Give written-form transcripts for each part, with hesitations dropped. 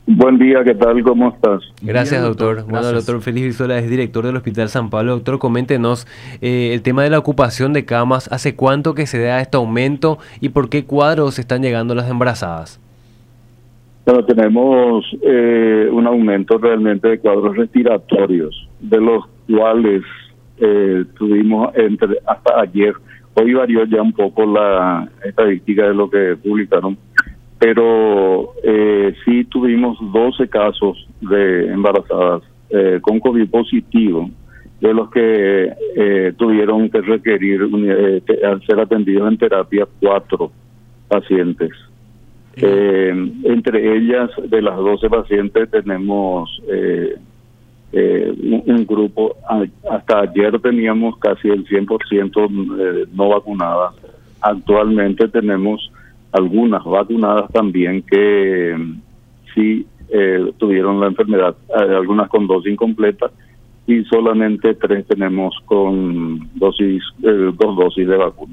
Buen día, ¿qué tal? ¿Cómo estás? Gracias, Bien, doctor. doctor. Bueno, el Gracias. doctor Félix Brizuela es director del Hospital San Pablo. Doctor, coméntenos el tema de la ocupación de camas. ¿Hace cuánto que se da este aumento y por qué cuadros están llegando las embarazadas? Bueno, tenemos un aumento realmente de cuadros respiratorios, de los cuales tuvimos hasta ayer. Hoy varió ya un poco la estadística de lo que publicaron, pero sí tuvimos 12 casos de embarazadas con COVID positivo, de los que tuvieron que requerir al ser atendidos en terapia 4 pacientes. Entre ellas, de las 12 pacientes, tenemos un grupo. Hasta ayer teníamos casi el 100% no vacunadas. Actualmente tenemos algunas vacunadas también que sí tuvieron la enfermedad, algunas con dosis incompleta, y solamente 3 tenemos con dos dosis de vacuna.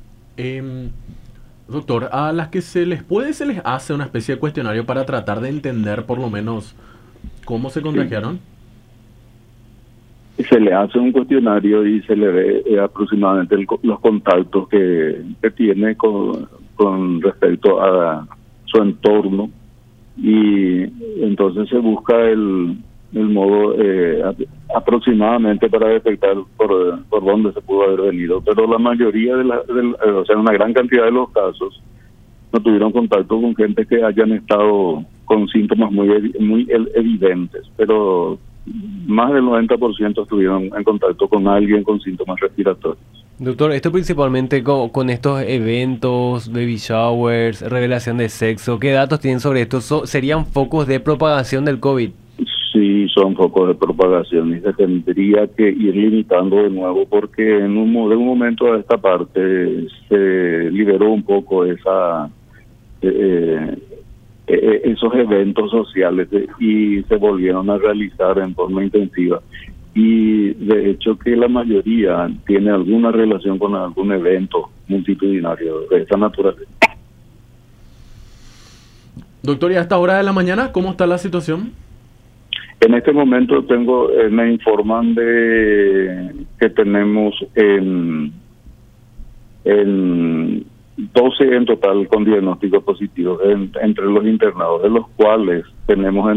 Doctor, a las que se les hace una especie de cuestionario para tratar de entender por lo menos cómo se contagiaron. Se le hace un cuestionario y se le ve aproximadamente los contactos que tiene con respecto a su entorno, y entonces se busca el modo aproximadamente para detectar por dónde se pudo haber venido, pero la mayoría o sea, una gran cantidad de los casos no tuvieron contacto con gente que hayan estado con síntomas muy evidentes, pero más del 90% estuvieron en contacto con alguien con síntomas respiratorios. Doctor, esto principalmente con estos eventos, baby showers, revelación de sexo, ¿qué datos tienen sobre esto? ¿Serían focos de propagación del COVID? Sí, son focos de propagación y se tendría que ir limitando de nuevo, porque de un momento a esta parte se liberó un poco esos eventos sociales y se volvieron a realizar en forma intensiva. Y de hecho que la mayoría tiene alguna relación con algún evento multitudinario de esa naturaleza. Doctor, y a esta hora de la mañana, ¿cómo está la situación? En este momento me informan de que tenemos en 12 en total con diagnósticos positivos entre los internados, de los cuales tenemos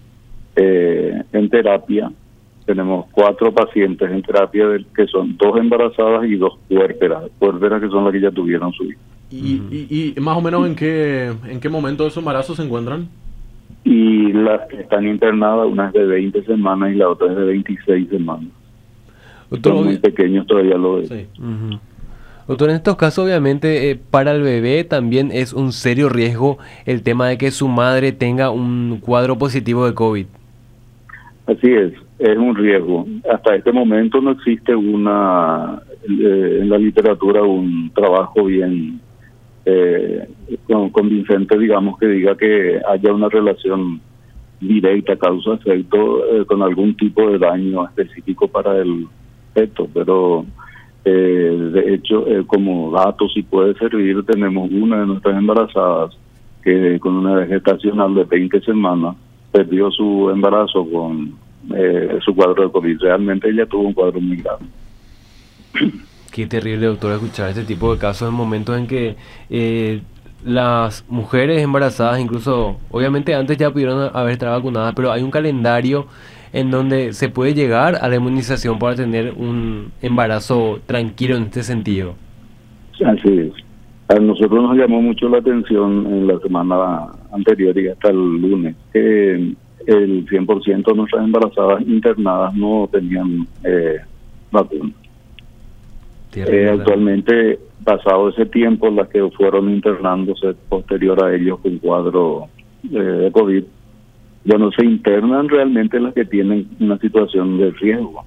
en terapia, tenemos 4 pacientes en terapia, que son 2 embarazadas y 2 puérperas que son las que ya tuvieron su hijo. ¿Y más o menos en qué momento de su embarazo se encuentran? Y las que están internadas, una es de 20 semanas y la otra es de 26 semanas. Doctor, son muy pequeños todavía lo es. Sí. Doctor, en estos casos obviamente para el bebé también es un serio riesgo el tema de que su madre tenga un cuadro positivo de COVID. Así es un riesgo. Hasta este momento no existe en la literatura un trabajo bien convincente, digamos, que diga que haya una relación directa, causa-efecto, con algún tipo de daño específico para el feto, pero de hecho, como dato, si puede servir, tenemos una de nuestras embarazadas que con una gestacional de 20 semanas perdió su embarazo con su cuadro de COVID. Realmente ella tuvo un cuadro muy grave. Qué terrible, doctor, escuchar este tipo de casos en momentos en que las mujeres embarazadas, incluso, obviamente antes ya pudieron haber estado vacunadas, pero hay un calendario en donde se puede llegar a la inmunización para tener un embarazo tranquilo en este sentido. Así es. A nosotros nos llamó mucho la atención en la semana anterior y hasta el lunes que el 100% de nuestras embarazadas internadas no tenían vacuna. Actualmente, pasado ese tiempo, las que fueron internándose posterior a ellos con cuadro de COVID, ya no se internan realmente las que tienen una situación de riesgo.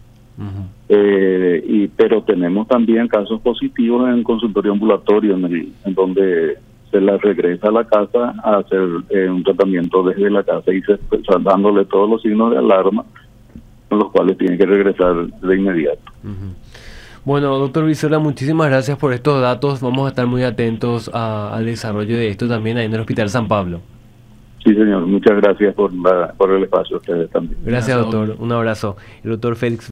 Pero tenemos también casos positivos en consultorio ambulatorio, en donde se las regresa a la casa a hacer un tratamiento desde la casa y dándole todos los signos de alarma, con los cuales tienen que regresar de inmediato. Bueno, doctor Brizuela, muchísimas gracias por estos datos. Vamos a estar muy atentos al desarrollo de esto también ahí en el Hospital San Pablo. Sí, señor. Muchas gracias por el espacio a ustedes también. Gracias, doctor. Un abrazo. El doctor Félix